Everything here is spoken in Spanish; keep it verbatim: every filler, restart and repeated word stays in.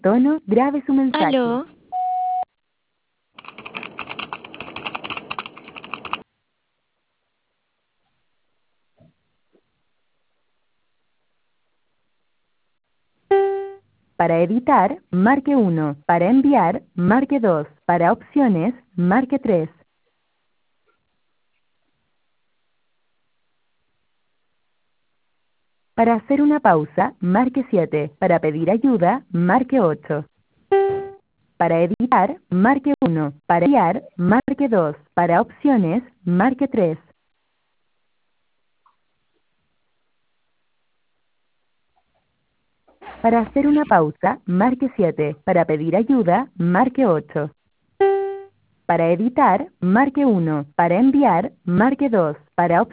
tono, grabe su mensaje. Aló, Para editar, marque uno. Para enviar, marque dos. Para opciones, marque tres. Para hacer una pausa, marque siete. Para pedir ayuda, marque ocho. Para editar, marque uno. Para enviar, marque dos. Para opciones, marque tres. Para hacer una pausa, marque siete. Para pedir ayuda, marque ocho. Para editar, marque uno. Para enviar, marque dos. Para opciones,